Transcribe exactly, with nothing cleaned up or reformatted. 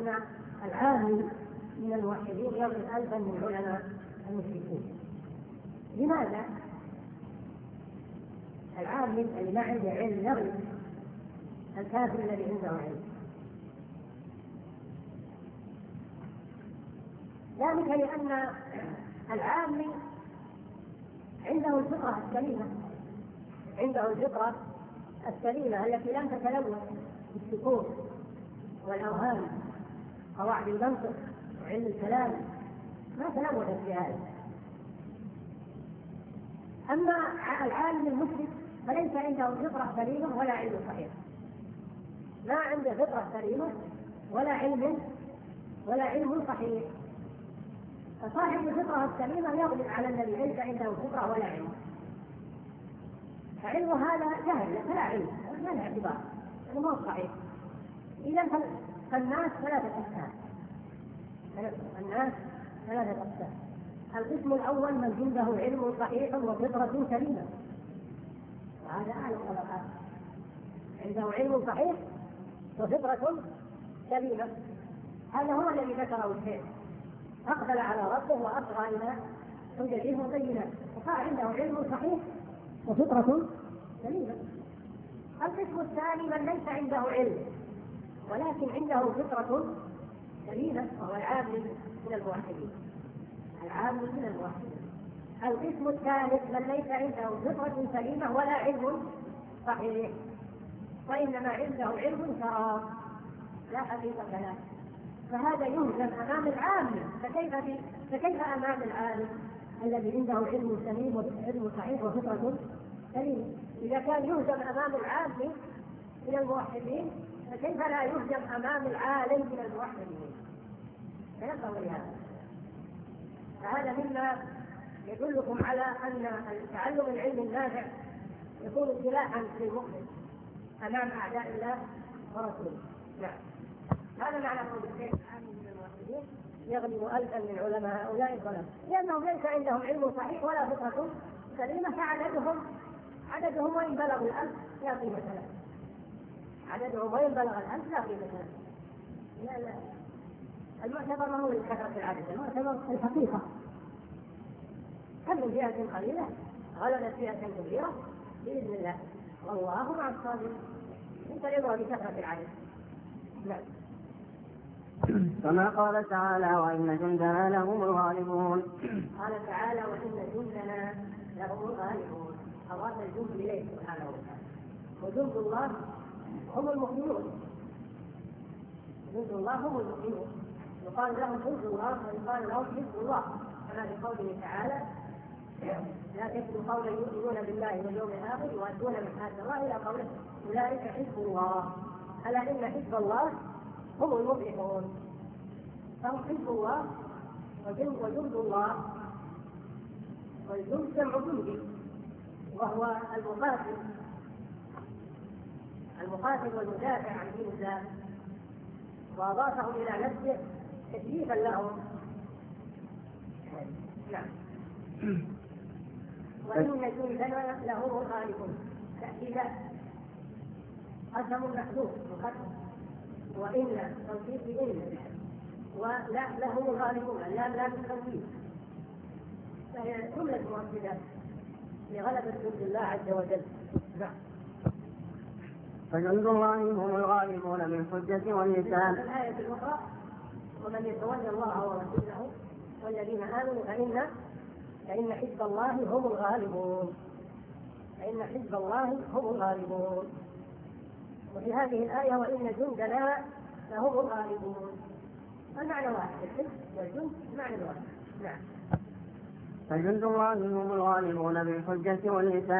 أن العامي من الموحدين يضرب ألفا من علماء المشركين. لماذا؟ العامي اللي ما عنده علم يضرب الكافر الذي عنده علم. ذلك لأن العامي عنده الفطرة السليمة، عنده الفطرة السليمة التي لم تتلوث بالشكوك والأوهام، قواعد المنطق وعلم الكلام ما تلوثت بهذا. أما العالم المشرك فليس عنده فطرة سليمة ولا علم صحيح، ما عنده فطرة سليمة ولا علم ولا علم صحيح. فصاحب الفطرة السليمة يغلب على الذي ليس عنده فطرة ولا علم، فعلم هذا جهل فلا علم، ما له اعتبار، هذا ما هو صحيح. إذا فالناس ثلاثة أقسام، الناس ثلاثة أقسام. القسم الأول من عنده علم صحيح وفطرة سليمة، وهذا أعلى الطبقات، عنده علم صحيح وفطرة سليمة، هذا هو الذي ذكره الشيخ، أقبل على ربه وأصغى إلى حجته وبيناته، وصار عنده علم صحيح وفطرة سليمة. القسم الثاني من ليس عنده علم ولكن عنده فطرة سليمة، وهو العامل من الموحدين، العامل من الموحدين. القسم الثالث من ليس عنده فطرة سليمة ولا علم صحيح، وإنما عنده علم شراب لا حقيقة له، فهذا يهزم أمام العامل. فكيف, فكيف أمام العالم الذي عنده علم سليم وعلم صحيح وفطرة سليمة؟ إذا كان يهزم أمام العامل من الموحدين فكيف لا يهزم أمام العالم من الموحدين؟ فينبغي هذا. فهذا مما يدلكم على أن تعلم العلم النافع يكون سلاحا للمؤمن أمام أعداء الله ورسوله. نعم، هذا معنى قول الشيخ العامل من الموحدين يغلب ألفا من علماء هؤلاء الظلام، لأنهم ليس عندهم علم صحيح ولا فطرة سليمة، فعددهم عددهم وإن بلغ الألف لا قيمة له، عددهم وإن بلغ الألف لا قيمة له. لا لا، المعتبر ما هو كثرة العدد، المعتبر الحقيقة. كم من فئة قليلة غلبت فئة كبيرة بإذن الله، والله مع الصابرين. انت رضا بكثرة العدد. نعم. كما قال تعالى وإن جندنا لهم الغالبون. قال تعالى وإن جندنا لهم الغالبون، أضاف الجند إليه سبحانه وتعالى. وجند الله هم المؤمنون، جند الله هم المؤمنون، يقال لهم جند الله ويقال لهم حزب الله، كما في قوله تعالى لا تجدوا قولا يؤمنون بالله واليوم الآخر يؤدون محاسن الله إلى قوله أولئك حزب الله. ألا إن حزب الله هم المفلحون. فهم حزب الله وجند وجند الله، والجند جمع جندي وهو المقاتل المقاتل والمدافع عن دين الله، وأضافه إلى نفسه تكليفا لهم. نعم. وإن جندنا لهم الغالبون، تأكيد قسم محذوف مقدم، وإن توكيد إن، ولا لهم الغالبون لا لا بالتوكيد، فهي جملة مؤكدة لغلبة جند الله عز وجل. نعم. فجند الله هم الغالبون بالحجة واللسان. الآية الأخرى ومن يتولى الله ورسوله والذين آمنوا فإن فإن حزب الله هم الغالبون، فإن حزب الله هم الغالبون. وفي هذه الآية وإن جندنا لهم الغالبون، المعنى واحد، الحزب والجند معنى واحد. نعم. فجند الله هم الغالبون بالحجة واللسان.